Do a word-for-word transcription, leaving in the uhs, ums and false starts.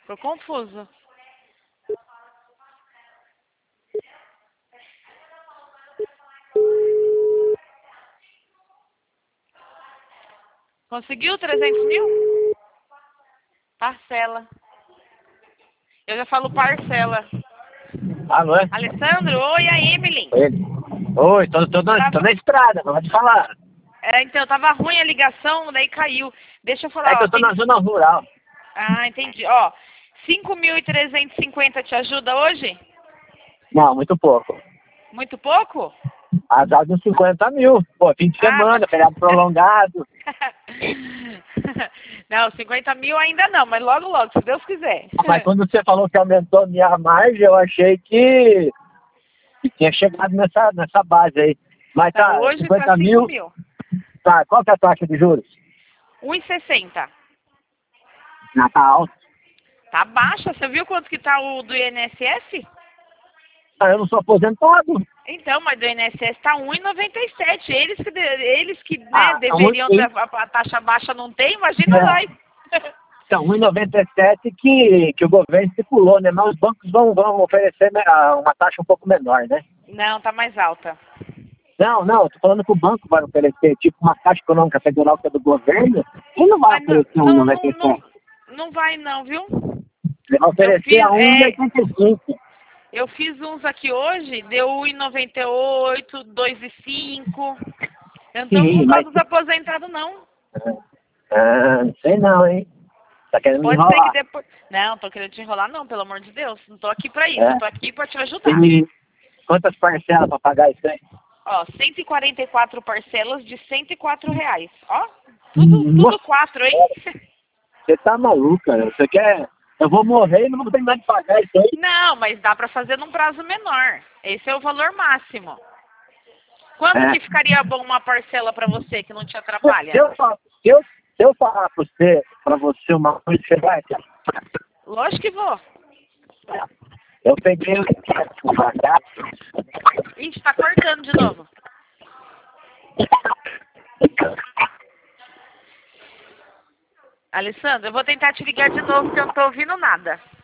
Tô confuso. Conseguiu trezentos mil? Parcela. Eu já falo parcela. Alô, é? Alessandro, oi, a Emily. Oi, Oi, tô, tô, na, Tava... tô na estrada, pode falar. É, então, tava ruim a ligação, daí caiu. Deixa eu É falar, que ó. eu tô Tem... na zona rural. Ah, entendi. Ó, cinco mil e trezentos e cinquenta te ajuda hoje? Não, muito pouco. Muito pouco? Azar de uns cinquenta mil. Pô, fim de Ah, semana, feriado prolongado. não, cinquenta mil ainda não, mas logo, logo, se Deus quiser. Mas quando você falou que aumentou a minha margem, eu achei que, que tinha chegado nessa, nessa base aí. Mas Não, tá, hoje tá cinquenta cinco mil. mil. Tá, qual que é a taxa de juros? um e sessenta. Ah, tá alto. Tá baixa, você viu quanto que tá o do I N S S? Ah, eu não sou aposentado. Então, mas do I N S S tá um e noventa e sete. Eles que, de- eles que né, Ah, então muito deveriam ter bem. a, a taxa baixa não tem, imagina É. nós. Então, um e noventa e sete que, que o governo estipulou, né? Mas os bancos vão, vão oferecer né, uma taxa um pouco menor, né? Não, tá mais alta. Não, não, eu tô falando que o banco vai oferecer, tipo, uma Caixa Econômica Federal que é do governo, ele não vai Mas não, oferecer não, não, não, um e noventa e sete. não vai não, viu? Ele vai Eu oferecer fiz, a é, um e oitenta e cinco. eu fiz uns aqui hoje, deu um e noventa e oito, dois e cinco. Eu não tô Sim, com dó mas... dos aposentados, não. Ah, não sei não, hein? Tá querendo me Pode ser que enrolar. depois... Não, tô querendo te enrolar, não, pelo amor de Deus. Não tô aqui pra isso, eu É. tô aqui pra te ajudar. E quantas parcelas pra pagar isso aí? Ó, cento e quarenta e quatro parcelas de cento e quatro reais. Ó, tudo, tudo Nossa, quatro, hein? você tá maluco, cara. Você quer... Eu vou morrer e não vou terminar de pagar isso aí. Não, mas dá pra fazer num prazo menor. Esse é o valor máximo. Quanto É. que ficaria bom uma parcela pra você que não te Se atrapalha? eu, fa- se eu, se eu falar pra você, pra você uma coisa, você vai... Lógico que vou. Eu peguei o o bagaço. Ixi, tá cortando de novo. Alessandro, eu vou tentar te ligar de novo porque eu não tô ouvindo nada.